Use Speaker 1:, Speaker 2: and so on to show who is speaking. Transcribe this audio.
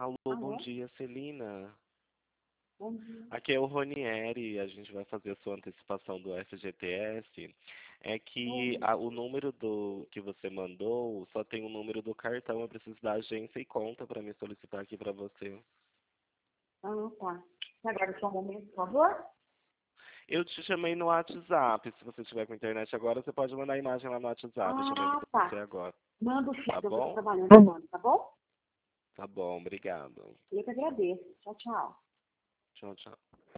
Speaker 1: Alô, bom
Speaker 2: Alô?
Speaker 1: dia, Celina.
Speaker 2: Bom dia.
Speaker 1: Aqui é o Ronieri, a gente vai fazer a sua antecipação do FGTS. É que
Speaker 2: Oi.
Speaker 1: o número do que você mandou só tem o número do cartão, eu preciso da agência e conta para me solicitar aqui para você.
Speaker 2: Tá. Agora só um momento, por favor.
Speaker 1: Eu te chamei no WhatsApp, se você tiver com internet agora, você pode mandar a imagem lá no WhatsApp, eu chamei você
Speaker 2: Tá.
Speaker 1: agora.
Speaker 2: Manda o
Speaker 1: Tá
Speaker 2: cheque, eu vou
Speaker 1: bom?
Speaker 2: trabalhando, eu mando, tá bom?
Speaker 1: Tá bom, obrigado.
Speaker 2: Eu que agradeço. Tchau, tchau.
Speaker 1: Tchau, tchau.